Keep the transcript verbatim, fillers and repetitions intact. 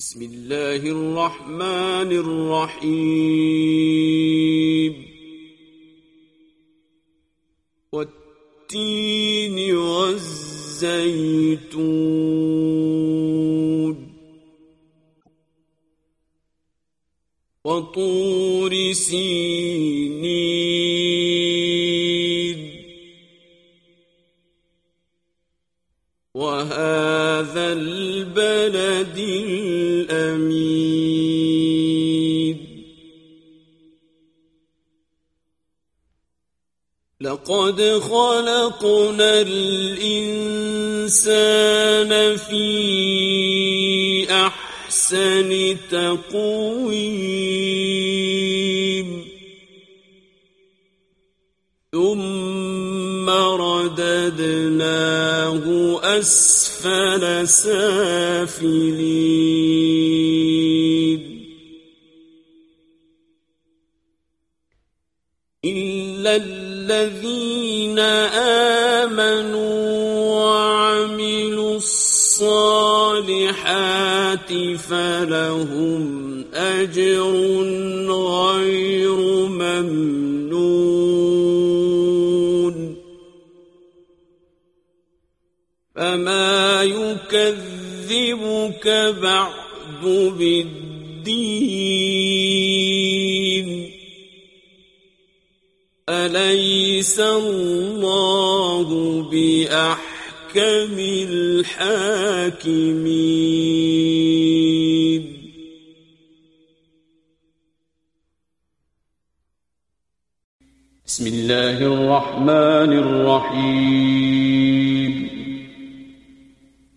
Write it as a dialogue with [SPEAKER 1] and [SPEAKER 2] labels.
[SPEAKER 1] بسم الله الرحمن الرحيم والتين والزيتون وطور سينين وهذا البلد الأمين لقد خلقنا الإنسان في أحسن تقويم ثم رددناه أسفل سافلين إلا الذين آمنوا وعملوا الصالحات فلهم أجر غير ممنون فما يكذبك بعد بالدين أليس الله بأحكم الحاكمين بسم الله الرحمن الرحيم